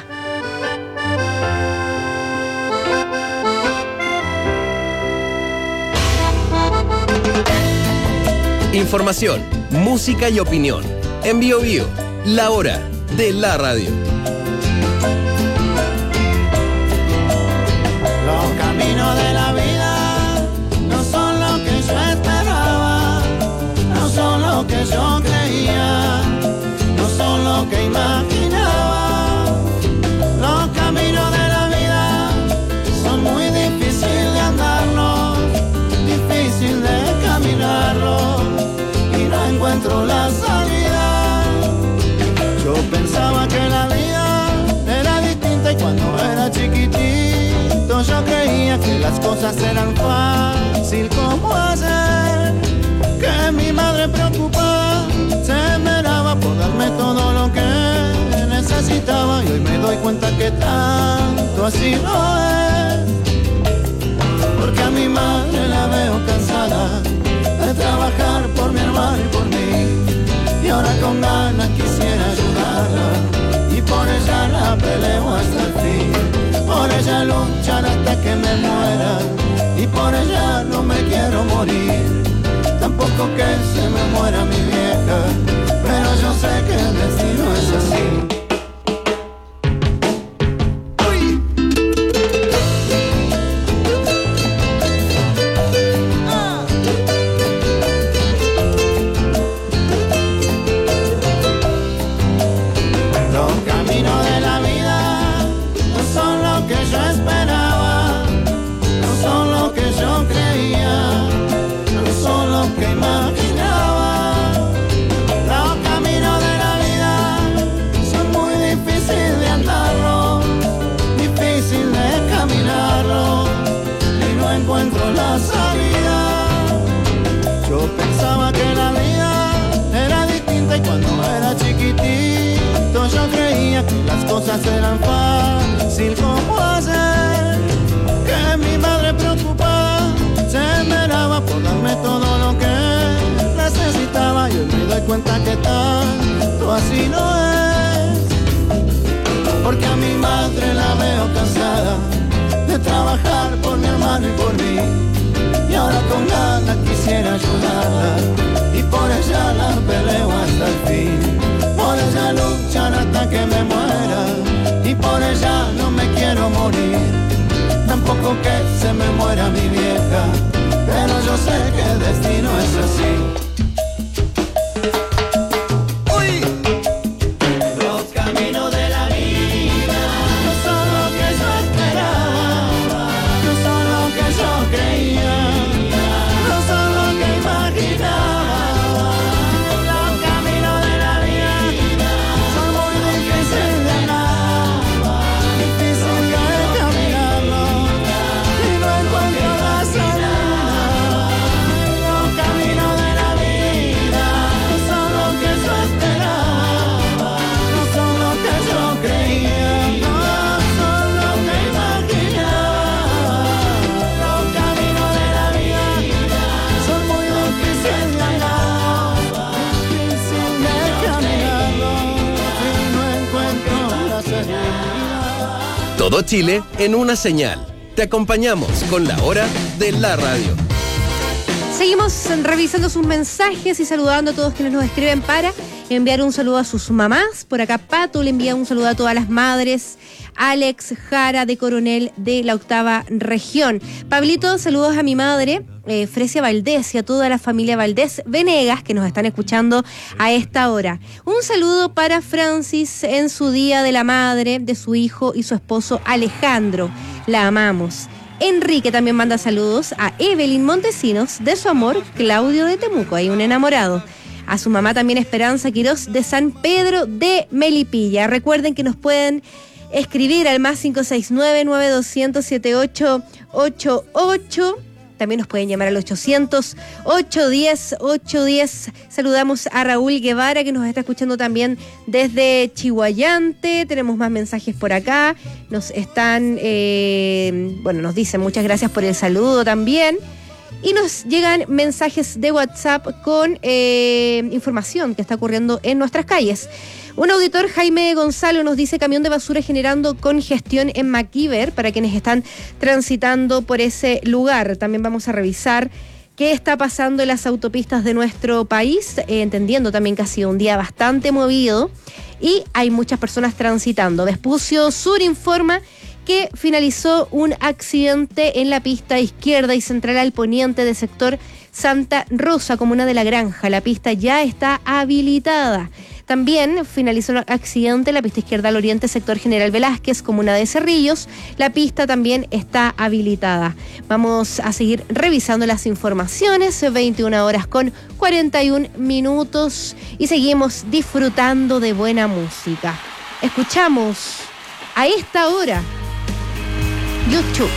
Información, música y opinión. En Bio Bio, la hora de la radio. Los caminos de la vida no son lo que yo esperaba, no son lo que yo creía, no son lo que imaginaba. Los caminos de la vida son muy difíciles de andarlos, difícil de caminarlos, y no encuentro la salida. Yo pensaba que la vida era distinta y cuando era chiquitito yo creía que las cosas eran fácil como ayer, que mi madre preocupada se esmeraba por darme todo lo que necesitaba, y hoy me doy cuenta que tanto así no es, porque a mi madre la veo cansada de trabajar por mi hermano y por mí, y ahora con ganas quisiera ayudarla, y por ella la peleo hasta el fin, por ella luchar hasta que me muera, y por ella no me quiero morir, tampoco que se me muera mi vieja, pero yo sé que el destino es así. Eran fácil como ayer, que mi madre preocupada se esmeraba por darme todo lo que necesitaba, y hoy me doy cuenta que tanto así no es, porque a mi madre la veo cansada de trabajar por mi hermano y por mí, y ahora con ganas quisiera ayudarla, y por ella la peleo hasta el fin, por ella luchar hasta que me muera, y por ella no me quiero morir, tampoco que se me muera mi vieja, pero yo sé que el destino es así. Todo Chile en una señal. Te acompañamos con la hora de la radio. Seguimos revisando sus mensajes y saludando a todos quienes nos escriben para enviar un saludo a sus mamás. Por acá Pato le envía un saludo a todas las madres. Alex Jara de Coronel de la octava región. Pablito, saludos a mi madre, eh, Fresia Valdés, y a toda la familia Valdés Venegas que nos están escuchando a esta hora. Un saludo para Francis en su Día de la Madre, de su hijo y su esposo Alejandro. La amamos. Enrique también manda saludos a Evelyn Montesinos de su amor Claudio de Temuco, hay un enamorado. A su mamá también Esperanza Quirós de San Pedro de Melipilla. Recuerden que nos pueden escribir al más cinco seis nueve, nueve dos cero cero, siete ocho ocho ocho También nos pueden llamar al ochocientos, ochocientos diez, ochocientos diez. Saludamos a Raúl Guevara, que nos está escuchando también desde Chihuayante. Tenemos más mensajes por acá. Nos están, eh, bueno, nos dicen muchas gracias por el saludo también. Y nos llegan mensajes de WhatsApp con eh, información que está ocurriendo en nuestras calles. Un auditor, Jaime Gonzalo, nos dice: camión de basura generando congestión en MacIver para quienes están transitando por ese lugar. También vamos a revisar qué está pasando en las autopistas de nuestro país, eh, entendiendo también que ha sido un día bastante movido y hay muchas personas transitando. Vespucio Sur informa que finalizó un accidente en la pista izquierda y central al poniente del sector Santa Rosa, comuna de La Granja. La pista ya está habilitada. También finalizó un accidente en la pista izquierda al oriente, sector General Velázquez, comuna de Cerrillos. La pista también está habilitada. Vamos a seguir revisando las informaciones, veintiuna horas con cuarenta y un minutos, y seguimos disfrutando de buena música. Escuchamos a esta hora YouTube.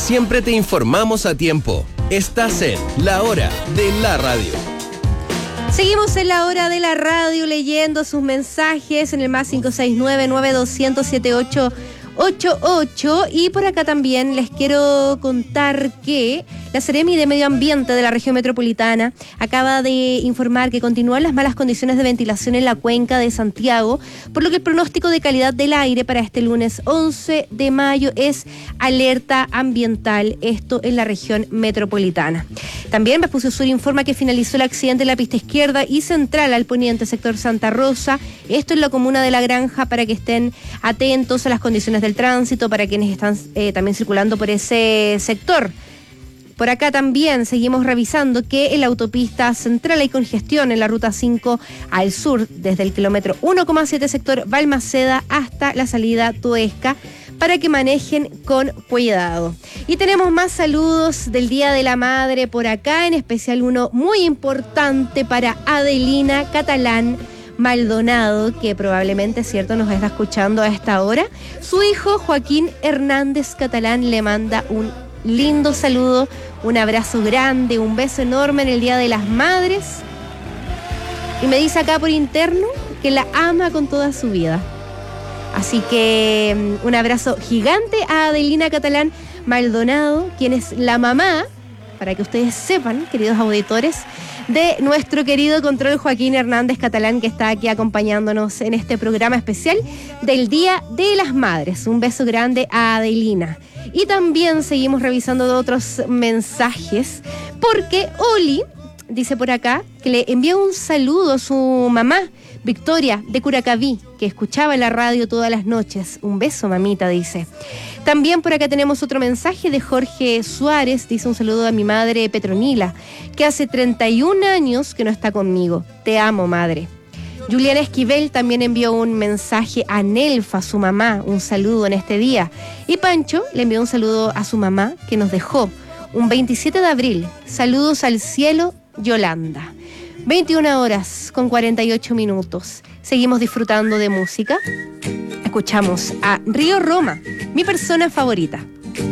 siempre te informamos a tiempo. Estás en La Hora de la Radio. Seguimos en La Hora de la Radio leyendo sus mensajes en el más cinco seis nueve, nueve dos cero cero, siete ocho ocho ocho. Y por acá también les quiero contar que la Seremi de Medio Ambiente de la región metropolitana acaba de informar que continúan las malas condiciones de ventilación en la cuenca de Santiago, por lo que el pronóstico de calidad del aire para este lunes once de mayo es alerta ambiental, esto en la región metropolitana. También Vespucio Sur informa que finalizó el accidente en la pista izquierda y central al poniente sector Santa Rosa, esto en la comuna de La Granja, para que estén atentos a las condiciones del tránsito para quienes están eh, también circulando por ese sector. Por acá también seguimos revisando que en la autopista central hay congestión en la ruta cinco al sur, desde el kilómetro uno coma siete sector Balmaceda hasta la salida Toesca, para que manejen con cuidado. Y tenemos más saludos del Día de la Madre por acá, en especial uno muy importante para Adelina Catalán Maldonado, que probablemente, cierto, nos está escuchando a esta hora. Su hijo Joaquín Hernández Catalán le manda un lindo saludo, un abrazo grande, un beso enorme en el Día de las Madres. Y me dice acá por interno que la ama con toda su vida. Así que un abrazo gigante a Adelina Catalán Maldonado, quien es la mamá, para que ustedes sepan, queridos auditores, de nuestro querido control Joaquín Hernández Catalán, que está aquí acompañándonos en este programa especial del Día de las Madres. Un beso grande a Adelina. Y también seguimos revisando otros mensajes, porque Oli dice por acá que le envió un saludo a su mamá, Victoria, de Curacaví, que escuchaba la radio todas las noches. Un beso, mamita, dice. También por acá tenemos otro mensaje de Jorge Suárez, dice un saludo a mi madre Petronila, que hace treinta y un años que no está conmigo. Te amo, madre. Juliana Esquivel también envió un mensaje a Nelfa, su mamá, un saludo en este día. Y Pancho le envió un saludo a su mamá, que nos dejó un veintisiete de abril. Saludos al cielo, Yolanda. veintiuna horas con cuarenta y ocho minutos. Seguimos disfrutando de música. Escuchamos a Río Roma, mi persona favorita.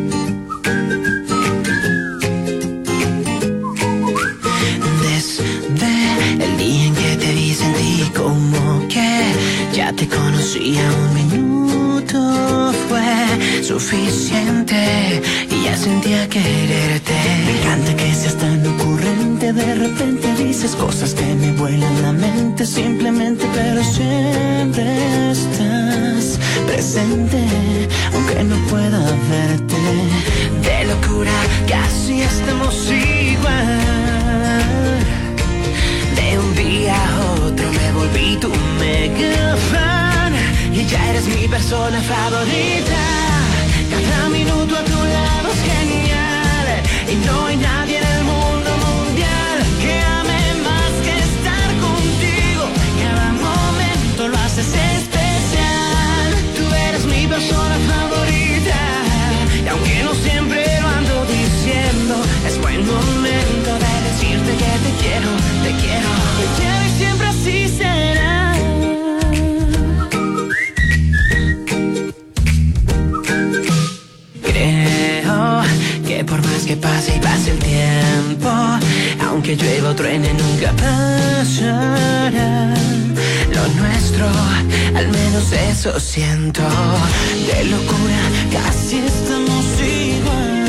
Desde el día en que te vi sentí como que ya te conocía. Un minuto fue suficiente y ya sentía quererte. Me encanta que seas tan ocurrente. De repente dices cosas que me vuelan la mente simplemente, pero siempre estás presente, aunque no pueda verte. De locura casi estamos igual. De un día a otro me volví tu mega fan y ya eres mi persona favorita. Cada minuto a tu lado es genial y no hay nadie en el mundo mundial que ame más que estar contigo. Cada momento lo haces especial. Tú eres mi persona favorita y aunque no siempre lo ando diciendo, es buen momento de decirte que te quiero, te quiero, te quiero y siempre así será. Creo que por más que pase y pase el tiempo, aunque llueva o truene nunca pasará. Lo nuestro, al menos eso siento. De locura casi estamos igual.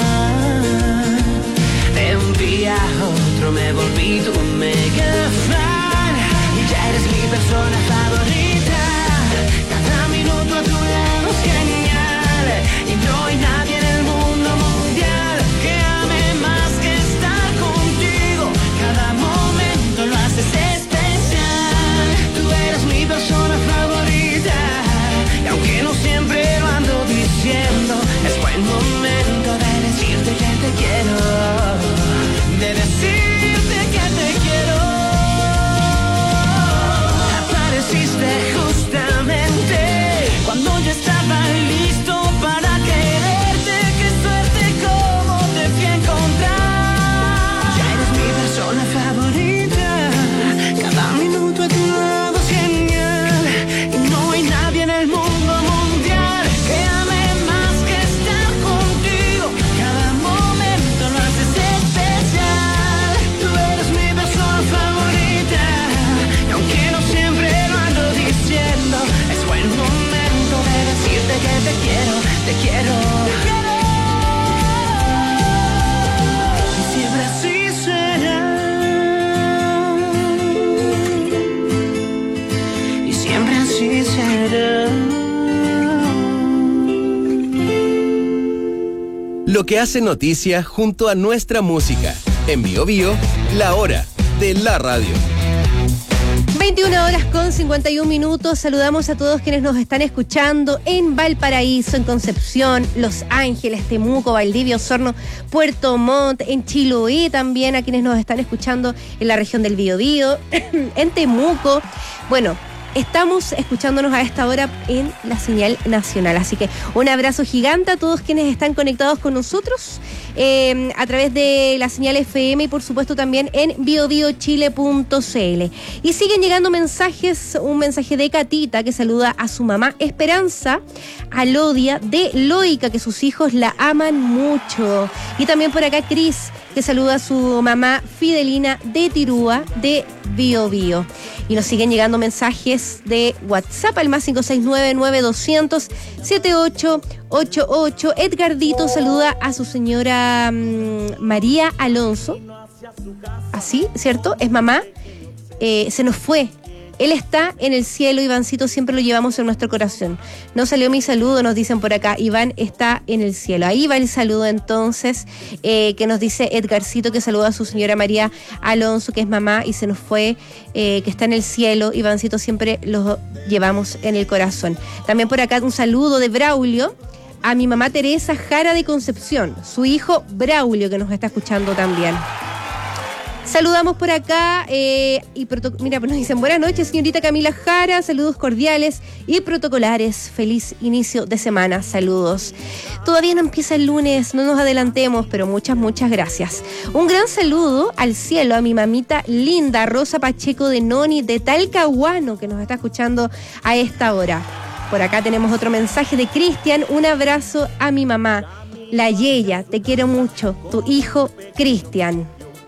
De un día a otro me volví tu mega fan y ya eres mi persona favorita. Cada minuto a tu lado es genial y no hay nadie en el mundo mundial que ame más que estar contigo. Cada momento lo haces especial. Tú eres mi persona favorita y aunque no siempre lo ando diciendo, lo que hace noticia junto a nuestra música. En Bio Bio, la hora de la radio. veintiuna horas con cincuenta y un minutos. Saludamos a todos quienes nos están escuchando en Valparaíso, en Concepción, Los Ángeles, Temuco, Valdivia, Osorno, Puerto Montt, en Chiloé también, a quienes nos están escuchando en la región del Biobío, en Temuco. Bueno, estamos escuchándonos a esta hora en la señal nacional. Así que un abrazo gigante a todos quienes están conectados con nosotros eh, a través de la señal F M y por supuesto también en bio bio chile punto c l. Y siguen llegando mensajes, un mensaje de Catita que saluda a su mamá Esperanza Alodia de Loica, que sus hijos la aman mucho. Y también por acá Cris, que saluda a su mamá Fidelina de Tirúa de Bio Bio. Y nos siguen llegando mensajes de WhatsApp al más cinco seis nueve, nueve dos cero cero, siete ocho ocho ocho. Edgardito saluda a su señora mmm, María Alonso. Así, ¿cierto? Es mamá. Eh, se nos fue. Él está en el cielo, Ivancito, siempre lo llevamos en nuestro corazón. No salió mi saludo, nos dicen por acá. Iván está en el cielo. Ahí va el saludo entonces, eh, que nos dice Edgarcito, que saluda a su señora María Alonso, que es mamá y se nos fue, eh, que está en el cielo. Ivancito, siempre lo llevamos en el corazón. También por acá un saludo de Braulio a mi mamá Teresa Jara de Concepción, su hijo Braulio, que nos está escuchando también. Saludamos por acá, eh, y proto- mira, pues nos dicen buenas noches, señorita Camila Jara, saludos cordiales y protocolares, feliz inicio de semana, saludos. Todavía no empieza el lunes, no nos adelantemos, pero muchas, muchas gracias. Un gran saludo al cielo a mi mamita linda, Rosa Pacheco de Noni, de Talcahuano, que nos está escuchando a esta hora. Por acá tenemos otro mensaje de Cristian, un abrazo a mi mamá, la Yeya, te quiero mucho, tu hijo Cristian.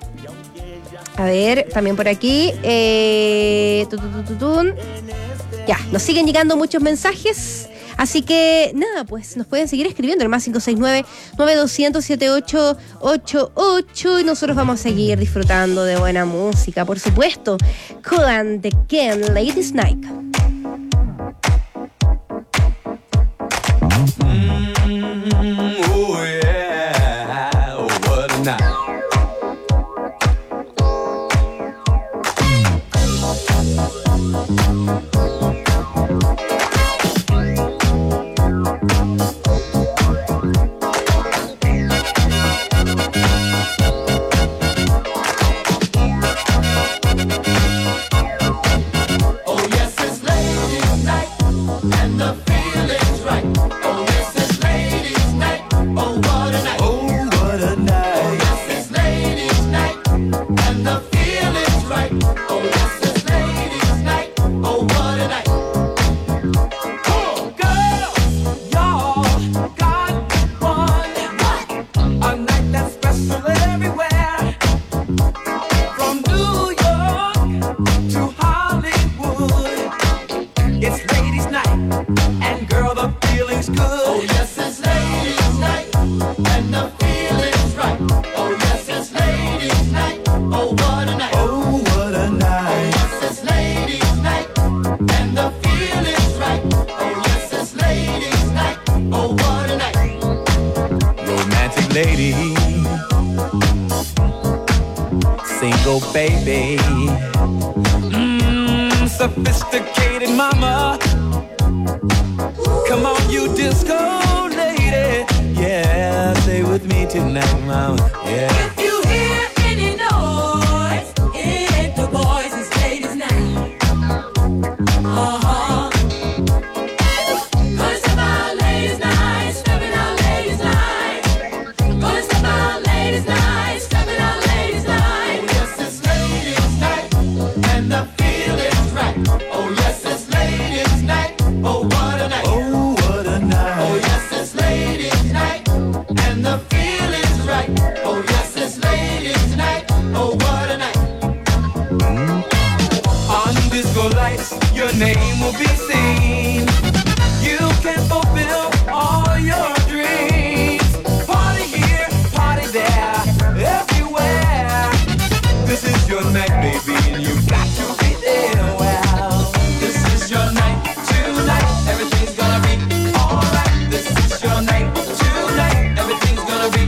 A ver, también por aquí. Eh, tu, tu, tu, tu, tu. Ya, nos siguen llegando muchos mensajes. Así que, nada, pues nos pueden seguir escribiendo el más cinco seis nueve, nueve dos cero cero, siete ocho ocho ocho. Y nosotros vamos a seguir disfrutando de buena música, por supuesto. Kodan de Ken, Ladies Night. Mm, oh yeah, oh, what a night. Baby, mm, sophisticated mama, come on you disco lady, yeah, stay with me tonight, mama, yeah. If you hear any noise, it's the boys and ladies night. Uh-huh. Gonna step out ladies night, stepping out ladies night. Gonna step out ladies night, stepping out ladies night. And the feeling's right. Oh yes, it's ladies' night. Oh what a night. Oh what a night. Oh yes, it's ladies' night. And the feeling's right. Oh yes, it's ladies' night. Oh what a night. On disco lights, your name will be seen. You can fulfill all your dreams. Party here, party there, everywhere. This is your night, baby, and you've got to be there. Well, this is your night tonight. Everything's gonna be alright. This is your night tonight. Everything's gonna be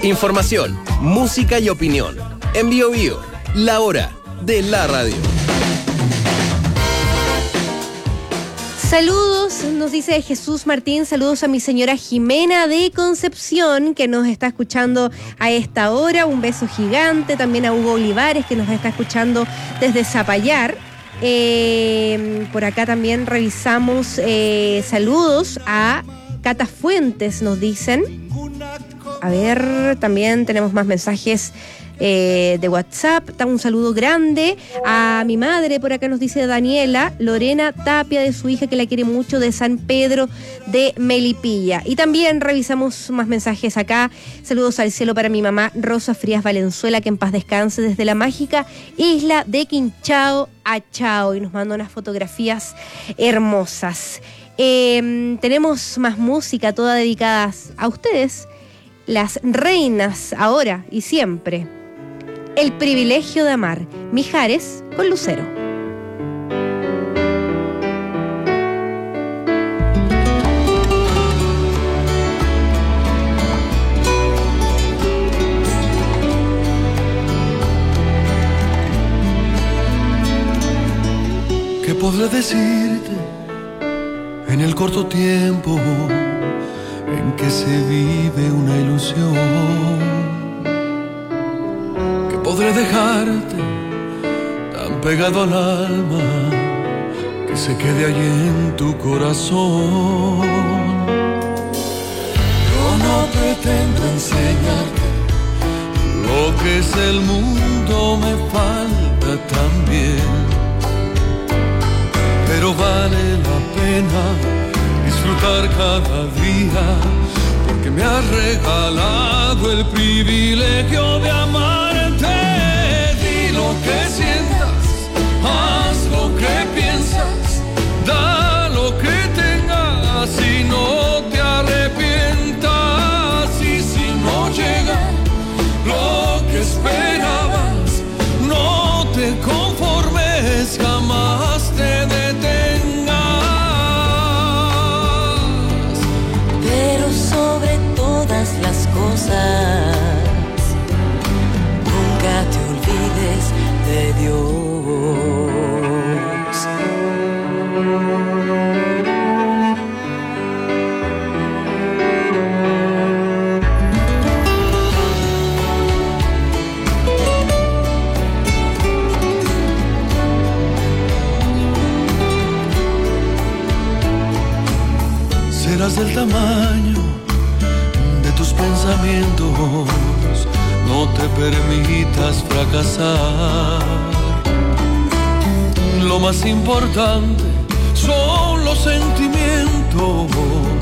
Información, música y opinión. En Bio Bio, la hora de la radio. Saludos, nos dice Jesús Martín, saludos a mi señora Jimena de Concepción, que nos está escuchando a esta hora. Un beso gigante. También a Hugo Olivares, que nos está escuchando desde Zapallar. Eh, por acá también revisamos eh, saludos a Cata Fuentes, nos dicen. A ver, también tenemos más mensajes Eh, de WhatsApp. Un saludo grande a mi madre, por acá nos dice Daniela Lorena Tapia, de su hija que la quiere mucho, de San Pedro de Melipilla. Y también revisamos más mensajes acá. Saludos al cielo para mi mamá Rosa Frías Valenzuela, que en paz descanse, desde la mágica isla de Quinchao a Chao, y nos manda unas fotografías hermosas. Eh, tenemos más música, toda dedicada a ustedes, las reinas, ahora y siempre. El privilegio de amar, Mijares con Lucero. ¿Qué podré decirte en el corto tiempo en que se vive una ilusión? Podré dejarte tan pegado al alma que se quede allí en tu corazón. Yo no pretendo enseñarte lo que es el mundo, me falta también, pero vale la pena disfrutar cada día, porque me has regalado el privilegio de amar. Di lo que sientas, haz lo que piensas, da lo que tengas y no te arrepientas. Y si no llega lo que esperabas, no te conformes, jamás te detengas. Pero sobre todas las cosas, te olvides de Dios. Serás del tamaño de tus pensamientos, no te permitas fracasar. Lo más importante son los sentimientos,